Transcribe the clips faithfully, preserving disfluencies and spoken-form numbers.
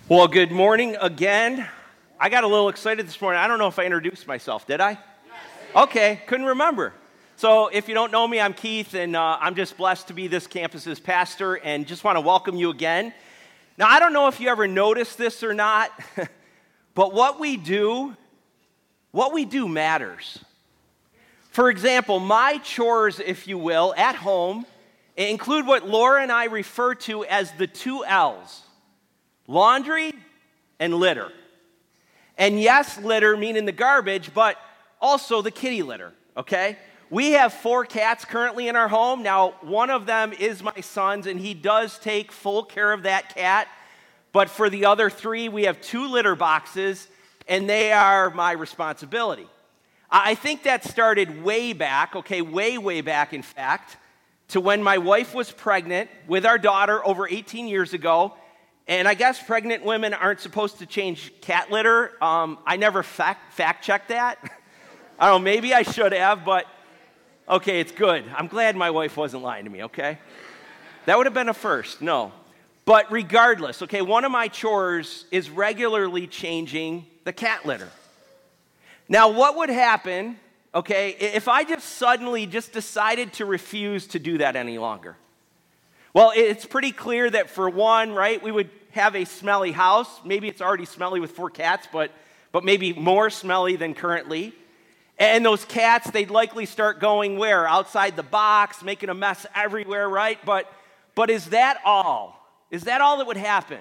Well, good morning again. I got a little excited this morning. I don't know if I introduced myself, did I? Yes. Okay, couldn't remember. So if you don't know me, I'm Keith, and uh, I'm just blessed to be this campus's pastor, and just want to welcome you again. Now, I don't know if you ever noticed this or not, but what we do, what we do matters. For example, my chores, if you will, at home, include what Laura and I refer to as the two L's. Laundry and litter. And yes, litter meaning the garbage, but also the kitty litter, okay? We have four cats currently in our home. Now, one of them is my son's, and he does take full care of that cat. But for the other three, we have two litter boxes, and they are my responsibility. I think that started way back, okay, way, way back, in fact, to when my wife was pregnant with our daughter over eighteen years ago. And I guess pregnant women aren't supposed to change cat litter. Um, I never fact, fact checked that. I don't know, maybe I should have, but okay, it's good. I'm glad my wife wasn't lying to me, okay? That would have been a first, no. But regardless, okay, one of my chores is regularly changing the cat litter. Now, what would happen, okay, if I just suddenly just decided to refuse to do that any longer? Well, it's pretty clear that for one, right, we would have a smelly house. Maybe it's already smelly with four cats, but, but maybe more smelly than currently. And those cats, they'd likely start going where? Outside the box, making a mess everywhere, right? But, but is that all? Is that all that would happen?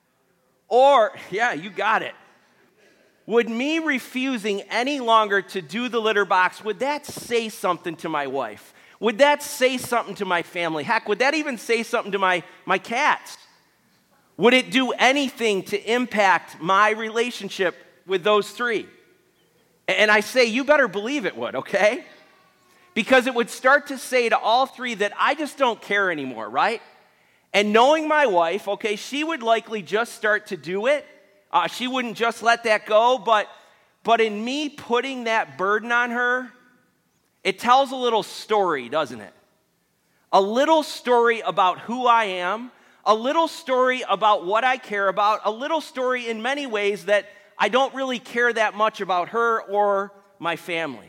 Or, yeah, you got it. Would me refusing any longer to do the litter box, would that say something to my wife? Would that say something to my family? Heck, would that even say something to my, my cats? Would it do anything to impact my relationship with those three? And I say, you better believe it would, okay? Because it would start to say to all three that I just don't care anymore, right? And knowing my wife, okay, she would likely just start to do it. Uh, she wouldn't just let that go, but, but in me putting that burden on her, it tells a little story, doesn't it? A little story about who I am, a little story about what I care about, a little story in many ways that I don't really care that much about her or my family.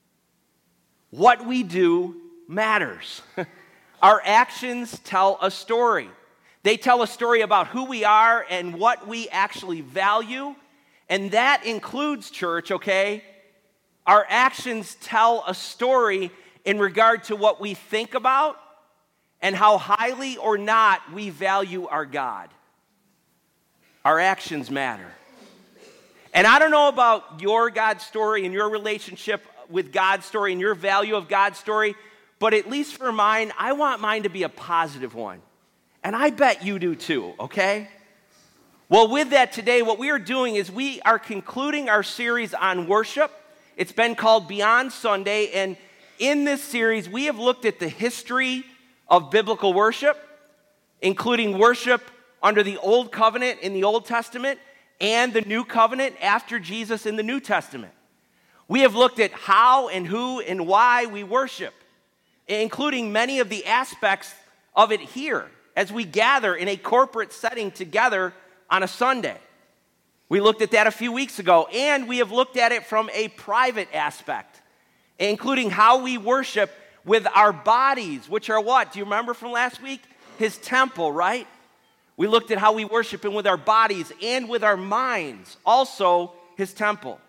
What we do matters. Our actions tell a story. They tell a story about who we are and what we actually value, and that includes, church, okay? Our actions tell a story in regard to what we think about and how highly or not we value our God. Our actions matter. And I don't know about your God story and your relationship with God's story and your value of God's story, but at least for mine, I want mine to be a positive one. And I bet you do too, okay? Well, with that today, what we are doing is we are concluding our series on worship. It's been called Beyond Sunday, and in this series, we have looked at the history of biblical worship, including worship under the Old Covenant in the Old Testament and the New Covenant after Jesus in the New Testament. We have looked at how and who and why we worship, including many of the aspects of it here as we gather in a corporate setting together on a Sunday. We looked at that a few weeks ago, and we have looked at it from a private aspect, including how we worship with our bodies, which are what? Do you remember from last week? His temple, right? We looked at how we worship him with our bodies and with our minds, also his temple.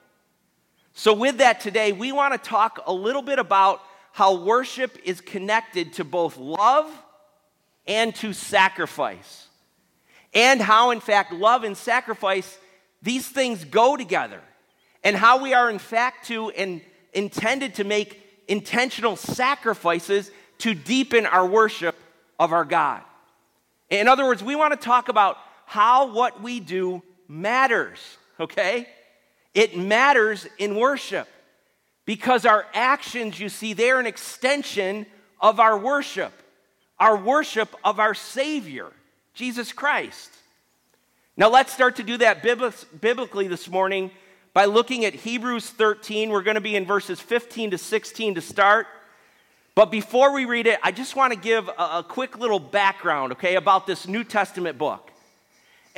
So with that today, we want to talk a little bit about how worship is connected to both love and to sacrifice, and how, in fact, love and sacrifice, these things go together, and how we are in fact to and intended to make intentional sacrifices to deepen our worship of our God. In other words, we want to talk about how what we do matters, okay? It matters in worship because our actions, you see, they're an extension of our worship, our worship of our Savior, Jesus Christ. Now let's start to do that biblically this morning by looking at Hebrews thirteen. We're going to be in verses fifteen to sixteen to start. But before we read it, I just want to give a, a quick little background, okay, about this New Testament book.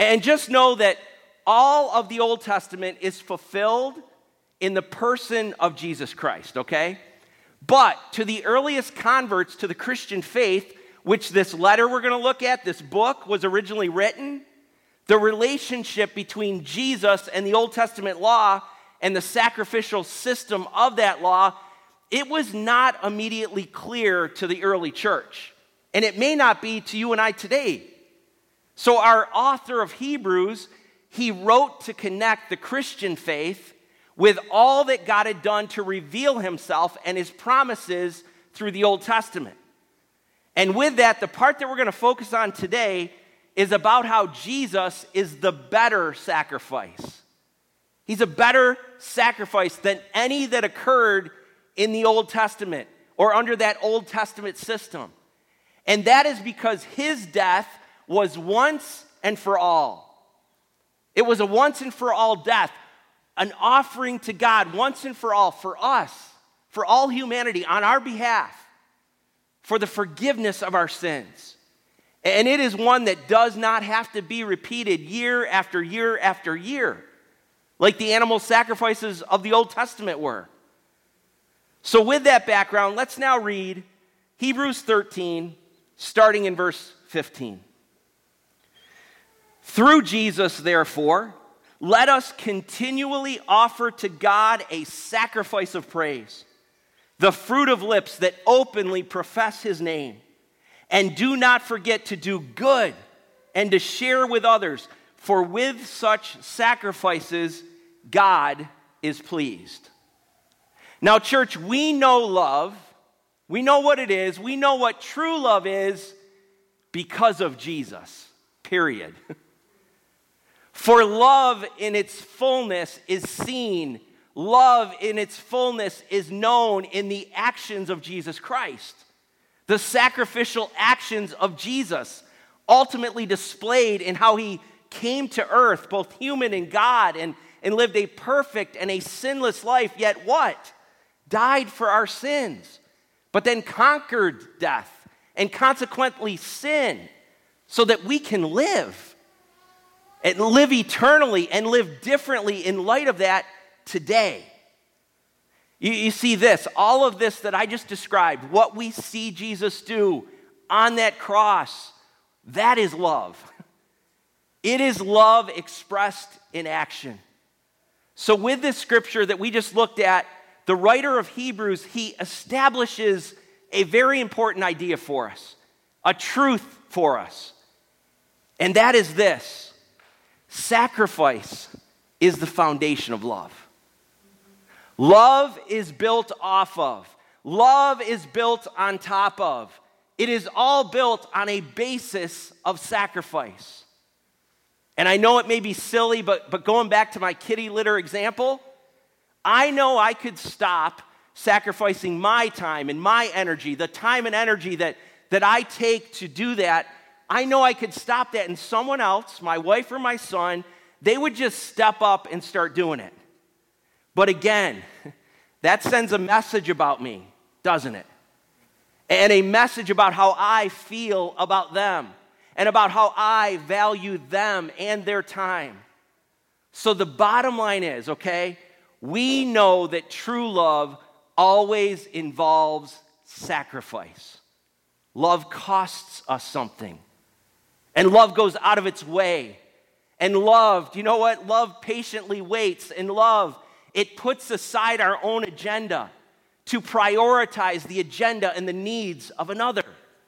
And just know that all of the Old Testament is fulfilled in the person of Jesus Christ, okay? But to the earliest converts to the Christian faith, which this letter we're going to look at, this book was originally written, the relationship between Jesus and the Old Testament law and the sacrificial system of that law, it was not immediately clear to the early church. And it may not be to you and I today. So our author of Hebrews, he wrote to connect the Christian faith with all that God had done to reveal himself and his promises through the Old Testament. And with that, the part that we're going to focus on today is about how Jesus is the better sacrifice. He's a better sacrifice than any that occurred in the Old Testament or under that Old Testament system. And that is because his death was once and for all. It was a once and for all death, an offering to God once and for all, for us, for all humanity, on our behalf, for the forgiveness of our sins. And it is one that does not have to be repeated year after year after year, like the animal sacrifices of the Old Testament were. So with that background, let's now read Hebrews thirteen, starting in verse fifteen. Through Jesus, therefore, let us continually offer to God a sacrifice of praise, the fruit of lips that openly profess his name. And do not forget to do good and to share with others, for with such sacrifices, God is pleased. Now, church, we know love. We know what it is. We know what true love is because of Jesus, period. For love in its fullness is seen. Love in its fullness is known in the actions of Jesus Christ. The sacrificial actions of Jesus, ultimately displayed in how he came to earth, both human and God, and, and lived a perfect and a sinless life, yet what? Died for our sins, but then conquered death and consequently sin so that we can live and live eternally and live differently in light of that today. You, you see this, all of this that I just described, what we see Jesus do on that cross, that is love. It is love expressed in action. So with this scripture that we just looked at, the writer of Hebrews, he establishes a very important idea for us, a truth for us. And that is this: sacrifice is the foundation of love. Love is built off of. Love is built on top of. It is all built on a basis of sacrifice. And I know it may be silly, but, but going back to my kitty litter example, I know I could stop sacrificing my time and my energy, the time and energy that, that I take to do that. I know I could stop that, and someone else, my wife or my son, they would just step up and start doing it. But again, that sends a message about me, doesn't it? And a message about how I feel about them and about how I value them and their time. So the bottom line is, okay, we know that true love always involves sacrifice. Love costs us something. And love goes out of its way. And love, do you know what? Love patiently waits. And love, it puts aside our own agenda to prioritize the agenda and the needs of another.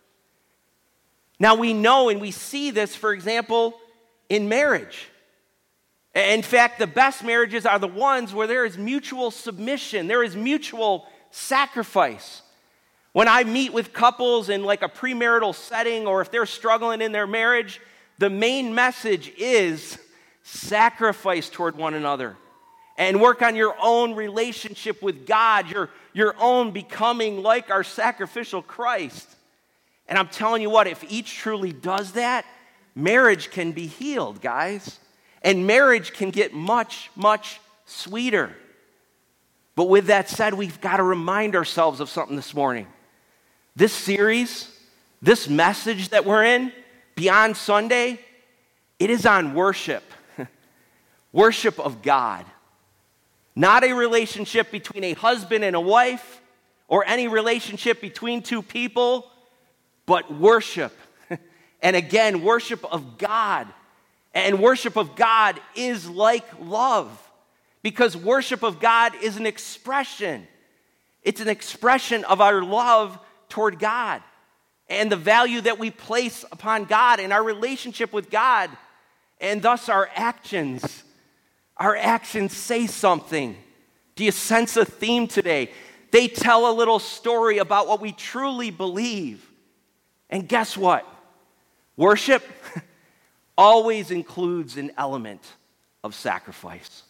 Now we know and we see this, for example, in marriage. In fact, the best marriages are the ones where there is mutual submission, there is mutual sacrifice. When I meet with couples in like a premarital setting, or if they're struggling in their marriage, the main message is sacrifice toward one another. And work on your own relationship with God, your, your own becoming like our sacrificial Christ. And I'm telling you what, if each truly does that, marriage can be healed, guys. And marriage can get much, much sweeter. But with that said, we've got to remind ourselves of something this morning. This series, this message that we're in, Beyond Sunday, It is on worship, worship of God. Not a relationship between a husband and a wife or any relationship between two people, but worship. And again, worship of God. And worship of God is like love, because worship of God is an expression. It's an expression of our love toward God and the value that we place upon God and our relationship with God. And thus our actions, our actions say something. Do you sense a theme today? They tell a little story about what we truly believe. And guess what? Worship always includes an element of sacrifice.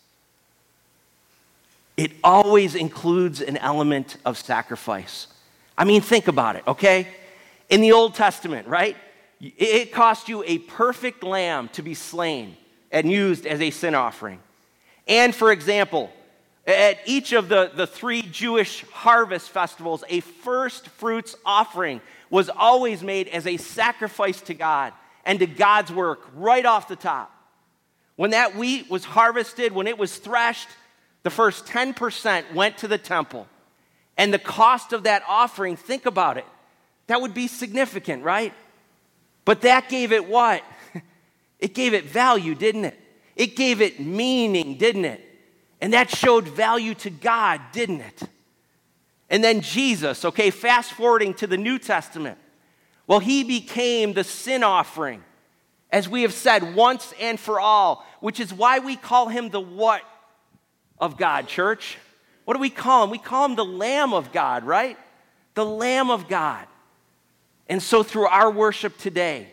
It always includes an element of sacrifice. I mean, think about it, okay? In the Old Testament, right? It cost you a perfect lamb to be slain and used as a sin offering. And for example, at each of the, the three Jewish harvest festivals, a first fruits offering was always made as a sacrifice to God and to God's work right off the top. When that wheat was harvested, when it was threshed, the first ten percent went to the temple. And the cost of that offering, think about it, that would be significant, right? But that gave it what? It gave it value, didn't it? It gave it meaning, didn't it? And that showed value to God, didn't it? And then Jesus, okay, fast forwarding to the New Testament. Well, he became the sin offering, as we have said, once and for all, which is why we call him the what of God, church? What do we call him? We call him the Lamb of God, right? The Lamb of God. And so through our worship today,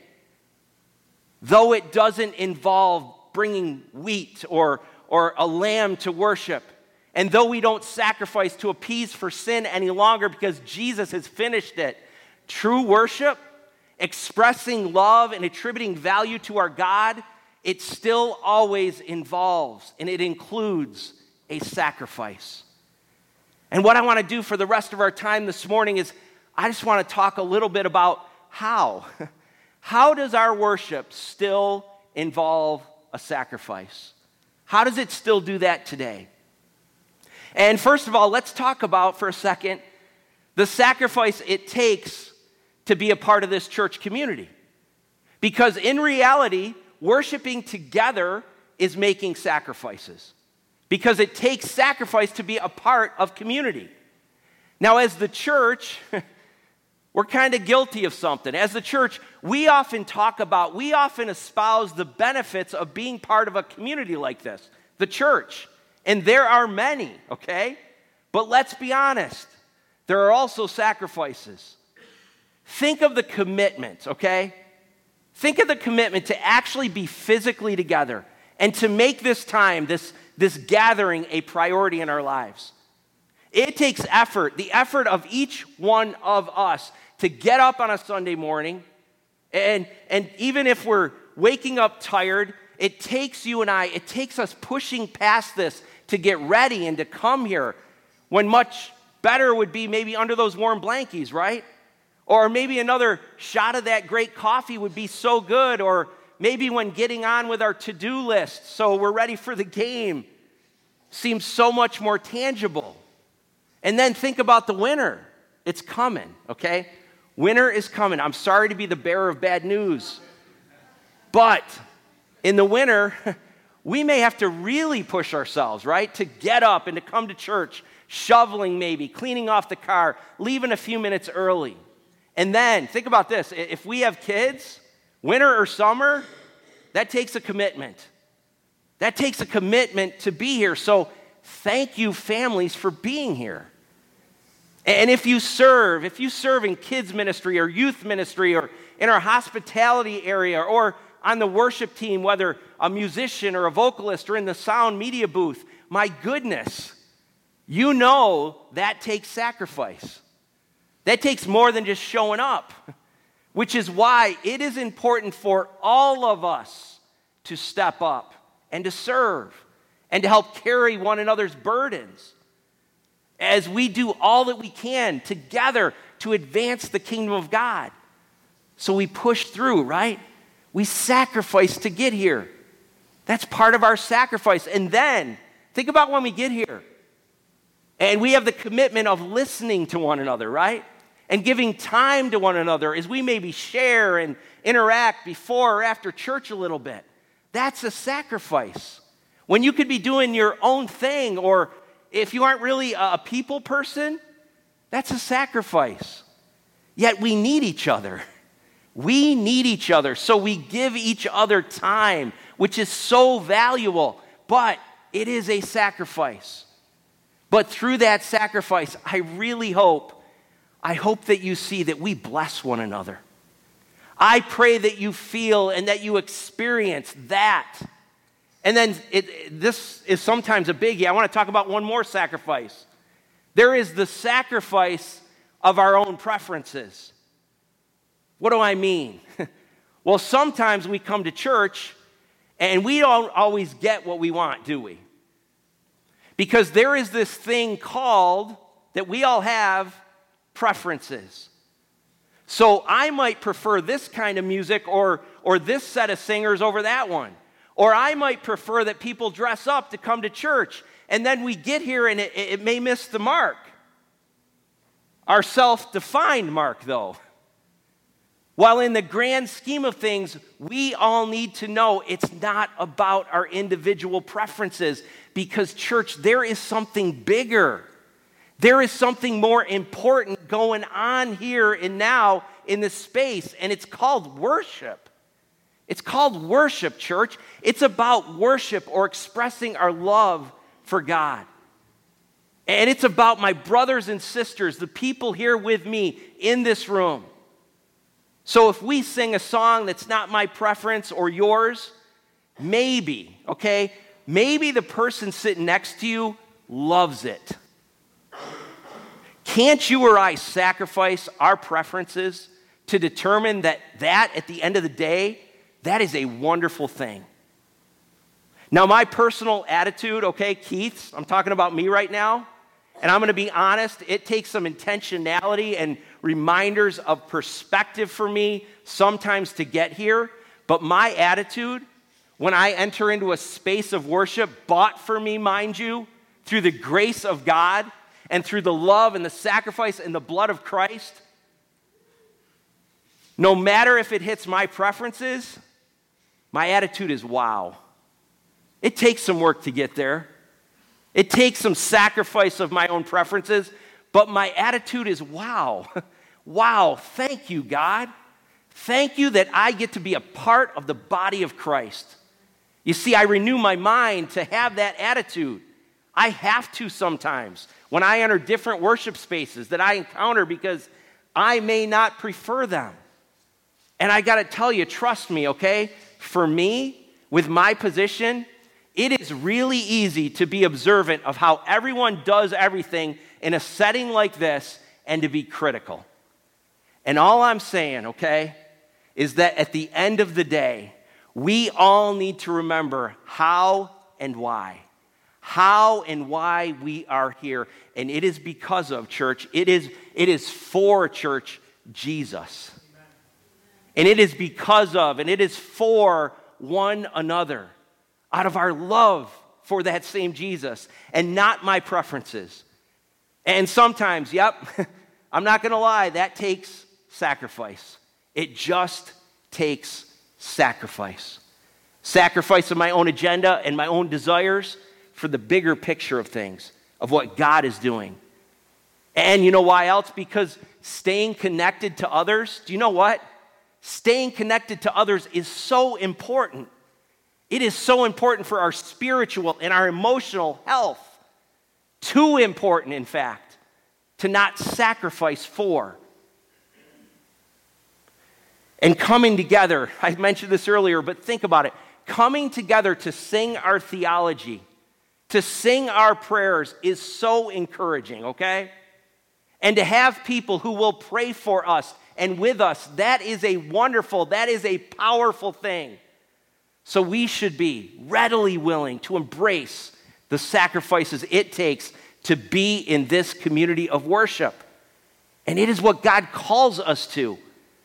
though it doesn't involve bringing wheat or, or a lamb to worship, and though we don't sacrifice to appease for sin any longer because Jesus has finished it, true worship, expressing love and attributing value to our God, it still always involves and it includes a sacrifice. And what I want to do for the rest of our time this morning is I just want to talk a little bit about how. How does our worship still involve a sacrifice? How does it still do that today? And first of all, let's talk about for a second the sacrifice it takes to be a part of this church community. Because in reality, worshiping together is making sacrifices. Because it takes sacrifice to be a part of community. Now, as the church, we're kind of guilty of something. As the church, we often talk about, we often espouse the benefits of being part of a community like this, the church. And there are many, okay? But let's be honest, there are also sacrifices. Think of the commitment, okay? Think of the commitment to actually be physically together and to make this time, this, this gathering, a priority in our lives. It takes effort, the effort of each one of us to get up on a Sunday morning, and, and even if we're waking up tired, it takes you and I, it takes us pushing past this to get ready and to come here, when much better would be maybe under those warm blankies, right? Or maybe another shot of that great coffee would be so good, or maybe when getting on with our to-do list so we're ready for the game seems so much more tangible. And then think about the winter. It's coming, okay? Winter is coming. I'm sorry to be the bearer of bad news. But in the winter, we may have to really push ourselves, right? To get up and to come to church, shoveling maybe, cleaning off the car, leaving a few minutes early. And then, think about this. If we have kids, winter or summer, that takes a commitment. That takes a commitment to be here. So thank you, families, for being here. And if you serve, if you serve in kids ministry or youth ministry or in our hospitality area or on the worship team, whether a musician or a vocalist or in the sound media booth, my goodness, you know that takes sacrifice. That takes more than just showing up, which is why it is important for all of us to step up and to serve and to help carry one another's burdens as we do all that we can together to advance the kingdom of God. So we push through, right? We sacrifice to get here. That's part of our sacrifice. And then, think about when we get here. And we have the commitment of listening to one another, right? And giving time to one another as we maybe share and interact before or after church a little bit. That's a sacrifice. When you could be doing your own thing, or if you aren't really a people person, that's a sacrifice. Yet we need each other. We need each other, so we give each other time, which is so valuable, but it is a sacrifice. But through that sacrifice, I really hope, I hope that you see that we bless one another. I pray that you feel and that you experience that. And then it, this is sometimes a biggie. I want to talk about one more sacrifice. There is the sacrifice of our own preferences. What do I mean? Well, sometimes we come to church and we don't always get what we want, do we? Because there is this thing called, that we all have, preferences. So I might prefer this kind of music or, or this set of singers over that one. Or I might prefer that people dress up to come to church. And then we get here and it, it may miss the mark. Our self-defined mark, though. While in the grand scheme of things, we all need to know it's not about our individual preferences. Because, church, there is something bigger. There is something more important going on here and now in this space, and it's called worship. It's called worship, church. It's about worship or expressing our love for God. And it's about my brothers and sisters, the people here with me in this room. So if we sing a song that's not my preference or yours, maybe, okay, maybe the person sitting next to you loves it. Can't you or I sacrifice our preferences to determine that that, at the end of the day, that is a wonderful thing? Now, my personal attitude, okay, Keith's, I'm talking about me right now, and I'm going to be honest, it takes some intentionality and reminders of perspective for me sometimes to get here, but my attitude, when I enter into a space of worship, bought for me, mind you, through the grace of God and through the love and the sacrifice and the blood of Christ, no matter if it hits my preferences, my attitude is wow. It takes some work to get there. It takes some sacrifice of my own preferences, but my attitude is wow. Wow, thank you, God. Thank you that I get to be a part of the body of Christ. You see, I renew my mind to have that attitude. I have to sometimes when I enter different worship spaces that I encounter because I may not prefer them. And I got to tell you, trust me, okay? For me, with my position, it is really easy to be observant of how everyone does everything in a setting like this and to be critical. And all I'm saying, okay, is that at the end of the day, we all need to remember how and why. How and why we are here. And it is because of, church, it is, it is for, church, Jesus. And it is because of, and it is for one another, out of our love for that same Jesus, and not my preferences. And sometimes, yep, I'm not going to lie, that takes sacrifice. It just takes sacrifice. Sacrifice of my own agenda and my own desires for the bigger picture of things, of what God is doing. And you know why else? Because staying connected to others, do you know what? Staying connected to others is so important. It is so important for our spiritual and our emotional health. Too important, in fact, to not sacrifice for. And coming together, I mentioned this earlier, but think about it. Coming together to sing our theology, to sing our prayers is so encouraging, okay? And to have people who will pray for us and with us, that is a wonderful, that is a powerful thing. So we should be readily willing to embrace the sacrifices it takes to be in this community of worship. And it is what God calls us to.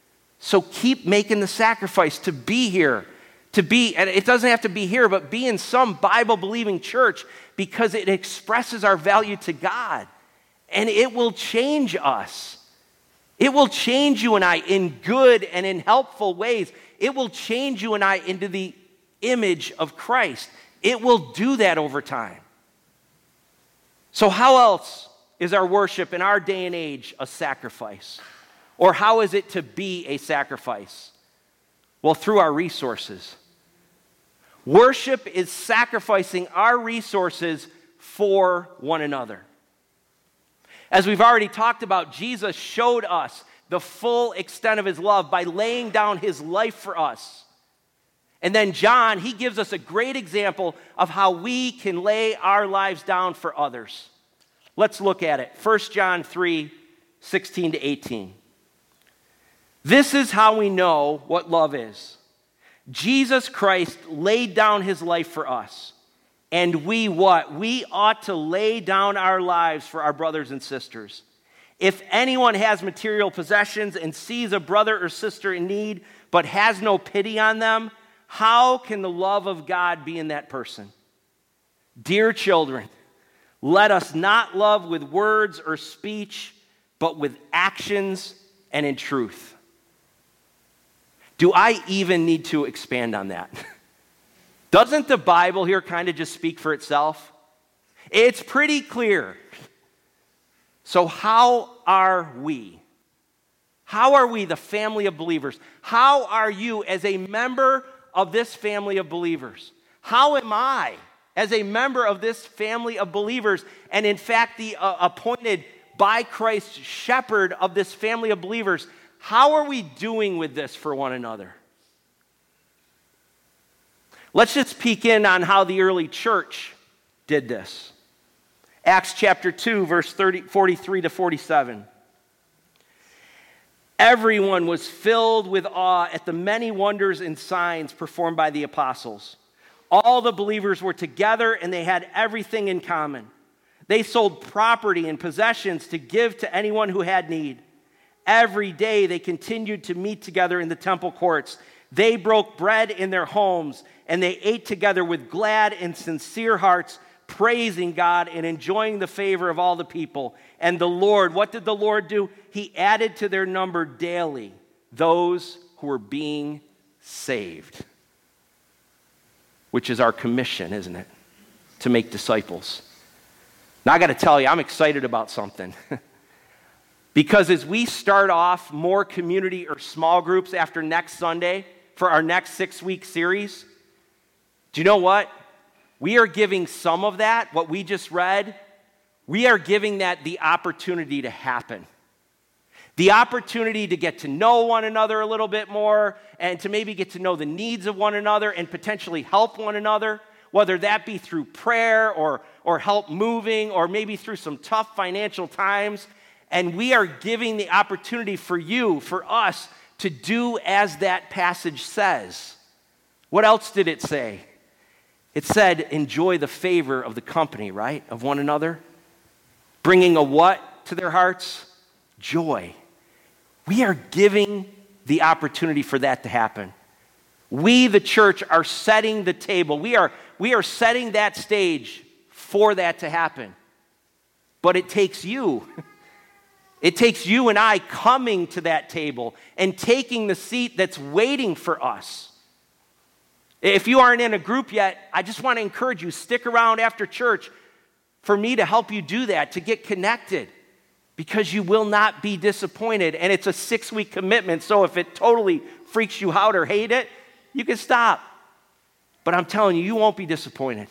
So keep making the sacrifice to be here, to be, and it doesn't have to be here, but be in some Bible-believing church because it expresses our value to God. And it will change us. It will change you and I in good and in helpful ways. It will change you and I into the image of Christ. It will do that over time. So how else is our worship in our day and age a sacrifice? Or how is it to be a sacrifice? Well, through our resources. Worship is sacrificing our resources for one another. As we've already talked about, Jesus showed us the full extent of his love by laying down his life for us. And then John, he gives us a great example of how we can lay our lives down for others. Let's look at it. First John three, sixteen to eighteen. This is how we know what love is. Jesus Christ laid down his life for us. And we what? We ought to lay down our lives for our brothers and sisters. If anyone has material possessions and sees a brother or sister in need, but has no pity on them, how can the love of God be in that person? Dear children, let us not love with words or speech, but with actions and in truth. Do I even need to expand on that? Doesn't the Bible here kind of just speak for itself? It's pretty clear. So how are we? How are we, the family of believers? How are you as a member of this family of believers? How am I as a member of this family of believers, and in fact the uh, appointed by Christ shepherd of this family of believers? How are we doing with this for one another? Let's just peek in on how the early church did this. Acts chapter two, verse thirty, forty-three to forty-seven. Everyone was filled with awe at the many wonders and signs performed by the apostles. All the believers were together and they had everything in common. They sold property and possessions to give to anyone who had need. Every day they continued to meet together in the temple courts. They broke bread in their homes, and they ate together with glad and sincere hearts, praising God and enjoying the favor of all the people. And the Lord, what did the Lord do? He added to their number daily those who were being saved. Which is our commission, isn't it? To make disciples. Now I got to tell you, I'm excited about something. Because as we start off more community or small groups after next Sunday for our next six-week series, do you know what? We are giving some of that, what we just read, we are giving that the opportunity to happen. The opportunity to get to know one another a little bit more and to maybe get to know the needs of one another and potentially help one another, whether that be through prayer or, or help moving or maybe through some tough financial times. And we are giving the opportunity for you, for us, to do as that passage says. What else did it say? It said, enjoy the favor of the company, right? Of one another. Bringing a what to their hearts? Joy. We are giving the opportunity for that to happen. We, the church, are setting the table. We are, we are setting that stage for that to happen. But it takes you. It takes you and I coming to that table and taking the seat that's waiting for us. If you aren't in a group yet, I just want to encourage you, stick around after church for me to help you do that, to get connected, because you will not be disappointed. And it's a six-week commitment, so if it totally freaks you out or hate it, you can stop. But I'm telling you, you won't be disappointed.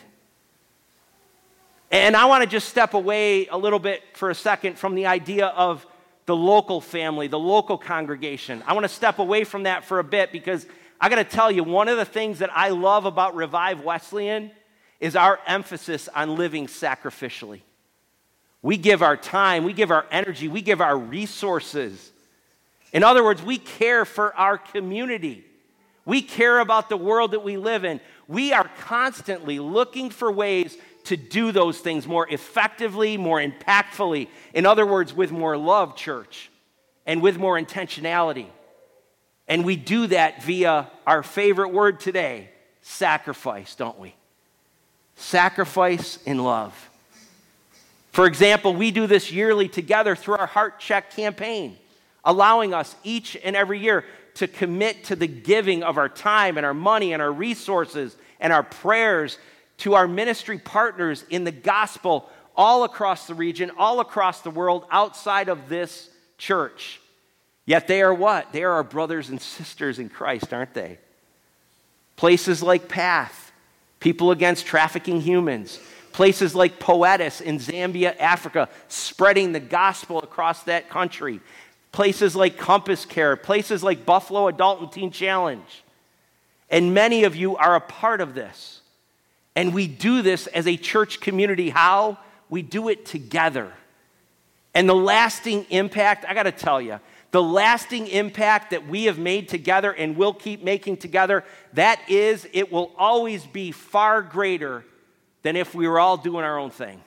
And I want to just step away a little bit for a second from the idea of the local family, the local congregation. I want to step away from that for a bit because I got to tell you, one of the things that I love about Revive Wesleyan is our emphasis on living sacrificially. We give our time, we give our energy, we give our resources. In other words, we care for our community. We care about the world that we live in. We are constantly looking for ways to do those things more effectively, more impactfully. In other words, with more love, church, and with more intentionality. And we do that via our favorite word today, sacrifice, don't we? Sacrifice in love. For example, we do this yearly together through our Heart Check campaign, allowing us each and every year to commit to the giving of our time and our money and our resources and our prayers to our ministry partners in the gospel all across the region, all across the world, outside of this church. Yet they are what? They are our brothers and sisters in Christ, aren't they? Places like Path, People Against Trafficking Humans. Places like Poetis in Zambia, Africa, spreading the gospel across that country. Places like Compass Care. Places like Buffalo Adult and Teen Challenge. And many of you are a part of this. And we do this as a church community. How? We do it together. And the lasting impact, I got to tell you, the lasting impact that we have made together and will keep making together, that is, it will always be far greater than if we were all doing our own thing.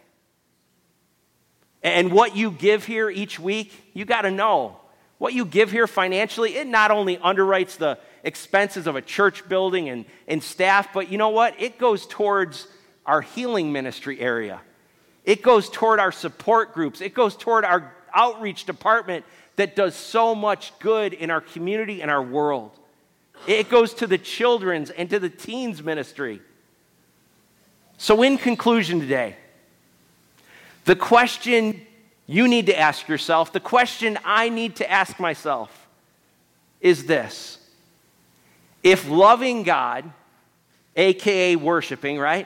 And what you give here each week, you got to know. What you give here financially, it not only underwrites the expenses of a church building and, and staff, but you know what? It goes towards our healing ministry area. It goes toward our support groups. It goes toward our outreach department that does so much good in our community and our world. It goes to the children's and to the teens ministry. So in conclusion today, the question you need to ask yourself, the question I need to ask myself is this. If loving God, A K A worshiping, right?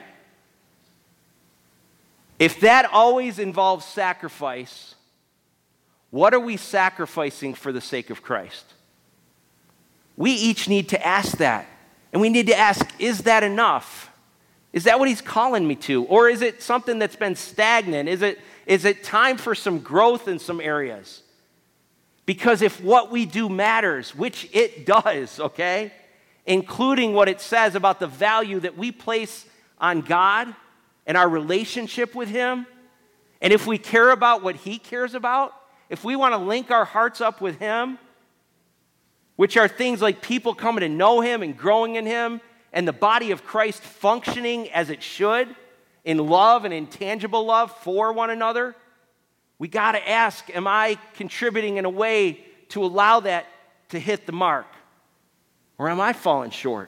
If that always involves sacrifice, what are we sacrificing for the sake of Christ? We each need to ask that. And we need to ask, is that enough? Is that what he's calling me to? Or is it something that's been stagnant? Is it, is it time for some growth in some areas? Because if what we do matters, which it does, okay, including what it says about the value that we place on God and our relationship with him, and if we care about what he cares about, if we want to link our hearts up with him, which are things like people coming to know him and growing in him, and the body of Christ functioning as it should, in love and intangible love for one another, we got to ask, am I contributing in a way to allow that to hit the mark? Or am I falling short?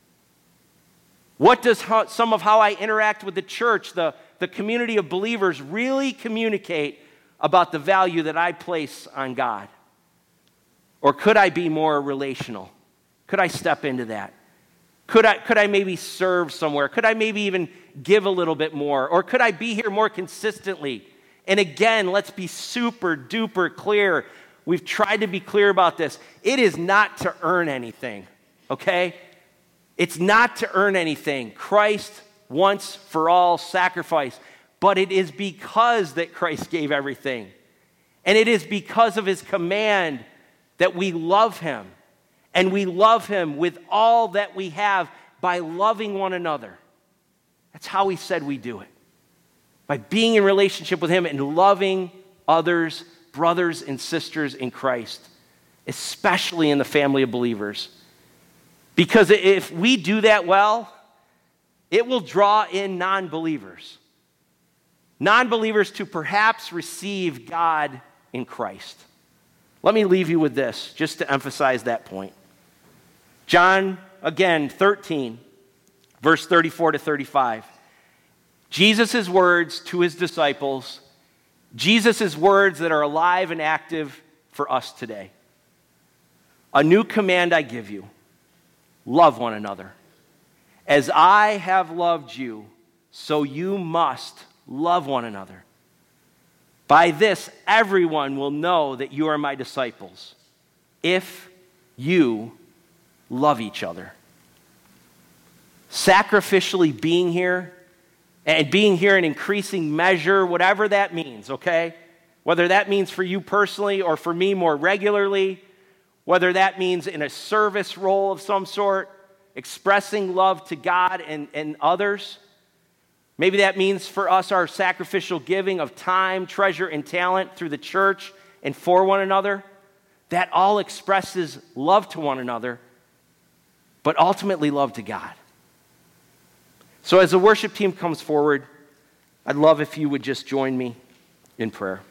What does how, some of how I interact with the church, the, the community of believers, really communicate about the value that I place on God? Or could I be more relational? Could I step into that? Could I, could I maybe serve somewhere? Could I maybe even give a little bit more? Or could I be here more consistently? And again, let's be super duper clear. We've tried to be clear about this. It is not to earn anything, okay? It's not to earn anything. Christ once for all sacrifice. But it is because that Christ gave everything. And it is because of his command that we love him. And we love him with all that we have by loving one another. That's how he said we do it. By being in relationship with him and loving others, brothers and sisters in Christ, especially in the family of believers. Because if we do that well, it will draw in non-believers. Non-believers to perhaps receive God in Christ. Let me leave you with this, just to emphasize that point. John, again, thirteen, verse thirty-four to thirty-five. Jesus' words to his disciples, Jesus' words that are alive and active for us today. A new command I give you, love one another. As I have loved you, so you must love one another. By this, everyone will know that you are my disciples, if you love each other. Sacrificially being here, and being here in increasing measure, whatever that means, okay? Whether that means for you personally or for me more regularly, whether that means in a service role of some sort, expressing love to God and, and others. Maybe that means for us our sacrificial giving of time, treasure, and talent through the church and for one another. that all expresses love to one another, but ultimately love to God. So as the worship team comes forward, I'd love if you would just join me in prayer.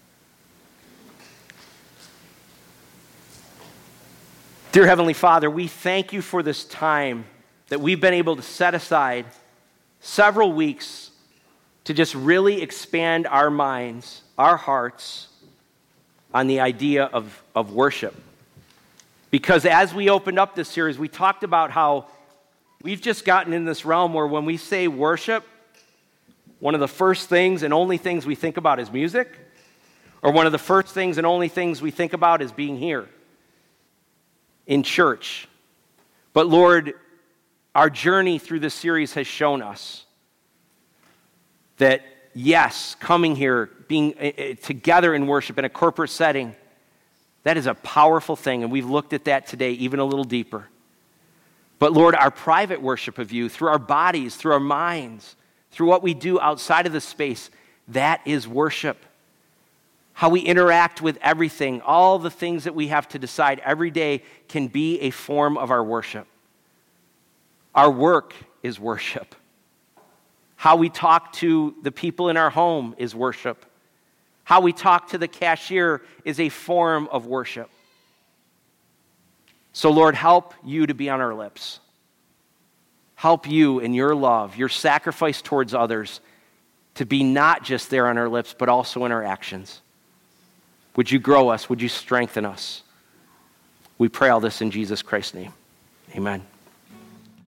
Dear Heavenly Father, we thank you for this time that we've been able to set aside several weeks to just really expand our minds, our hearts, on the idea of, of worship. Because as we opened up this series, we talked about how we've just gotten in this realm where when we say worship, one of the first things and only things we think about is music, or one of the first things and only things we think about is being here in church. But Lord, our journey through this series has shown us that yes, coming here, being together in worship in a corporate setting, that is a powerful thing, and we've looked at that today even a little deeper. But Lord, our private worship of you, through our bodies, through our minds, through what we do outside of the space, that is worship. How we interact with everything, all the things that we have to decide every day can be a form of our worship. Our work is worship. How we talk to the people in our home is worship. How we talk to the cashier is a form of worship. So Lord, help you to be on our lips. Help you in your love, your sacrifice towards others, to be not just there on our lips, but also in our actions. Would you grow us? Would you strengthen us? We pray all this in Jesus Christ's name. Amen.